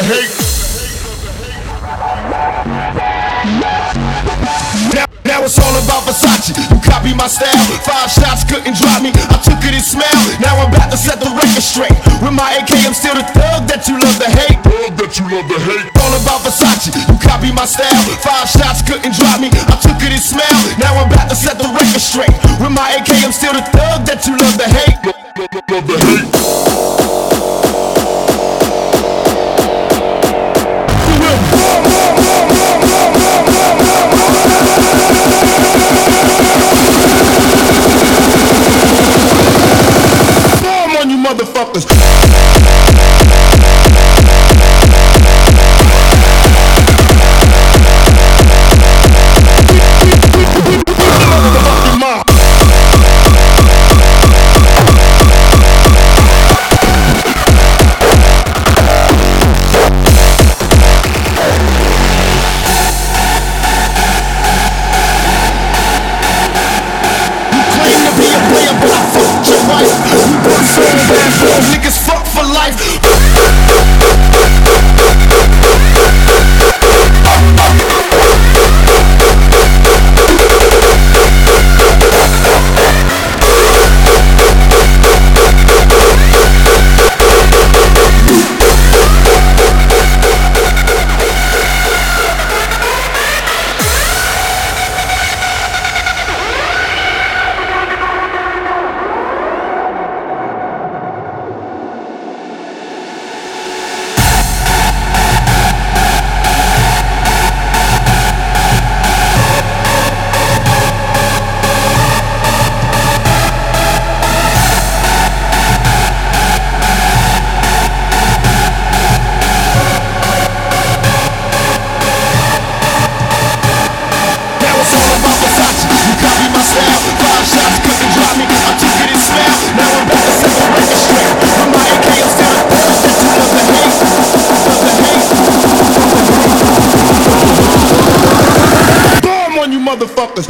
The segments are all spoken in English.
hate. Now it's all about Versace. You copy my style. 5 shots couldn't drop me. I took it and smell. Now I'm about to set the record straight. With my AK, I'm still the thug that you love to hate. Thug that you love to hate. All about Versace. You copy my style. 5 shots couldn't drop me. I took it and smell. Now I'm about to set the record straight. With my AK, I'm still the thug that you love to hate. Love to hate. Motherfuckers. Niggas fuck for life. Motherfuckers.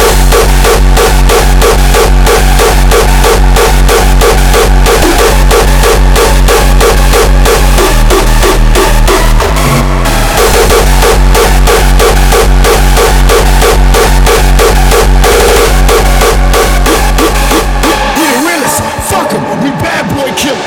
We the realest. Fuck 'em. We bad boy killers.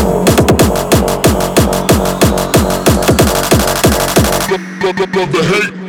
Love the hate.